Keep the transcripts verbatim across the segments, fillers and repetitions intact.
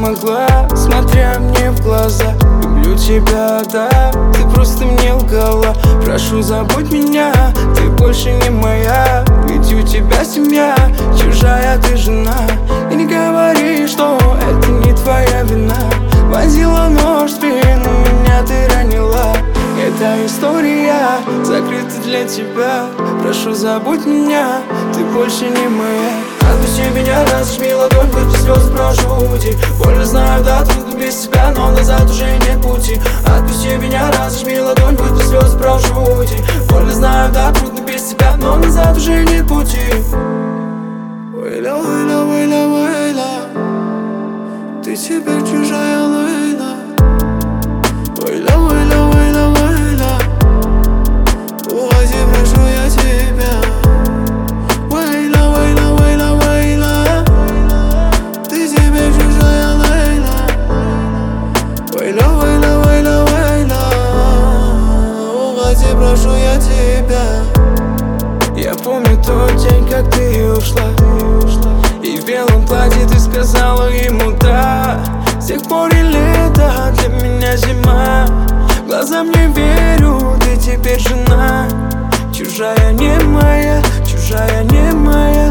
могла, смотря мне в глаза. Люблю тебя, да, ты просто мне лгала. Прошу, забудь меня, ты больше не моя. Ведь у тебя семья, чужая ты жена. И не говори, что это не твоя вина. Вонзила нож в спину, меня ты ранила. Эта история закрыта для тебя. Прошу, забудь меня, ты больше не моя. Отпусти меня, разожми ладонь, выпей слезы, прошу уйти. Больно знаю, да, трудно без тебя, но назад уже нет пути. Отпусти меня, разожми ладонь, выпей слезы, прошу уйти. Больно знаю, да, трудно без тебя, но назад уже нет пути. Вейла, вейла, вейла, вейла, ты теперь чужая Лейла. Вейла, вейла, вейла, вейла, уходи, прошу я тебя. Вейла, вейла, вейла, вейла, ты теперь чужая Лейла. Вейла, вейла, вейла, вейла, уходи, прошу я тебя. Я помню тот день, как ты ушла, и в белом платье ты сказала ему да. С тех пор и лето, для меня зима. Глазам не верю, ты теперь жена. Чужая не моя, чужая не моя.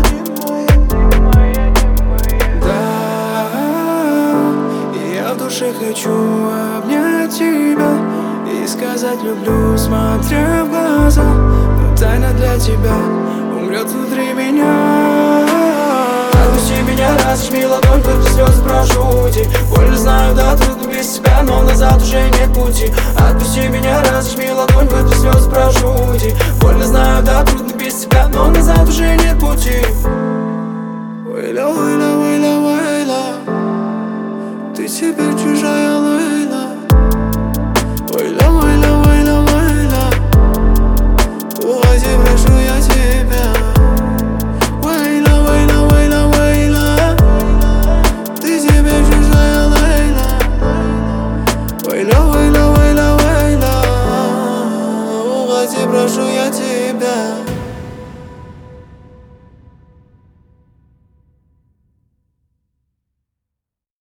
Да, я в душе хочу обнять тебя и сказать люблю, смотря в глаза. Но тайна для тебя умрет внутри меня. Отпусти меня, разожми ладонь, выпей слезы, прошу уйти. Больно знаю, да, трудно без тебя, но назад уже нет пути. Отпусти меня, разожми ладонь, выпей слезы, прошу уйти. Больно знаю, да, трудно без тебя, но назад уже нет пути. Вейла, вейла, вейла, вейла, ты теперь чужая Лейла. Вейла, вейла, вейла, вейла, уходи, прошу я тебя. Вейла, вейла, вейла, вейла, ты теперь чужая Лейла. Вейла, вейла, вейла, вейла, уходи, прошу я тебя.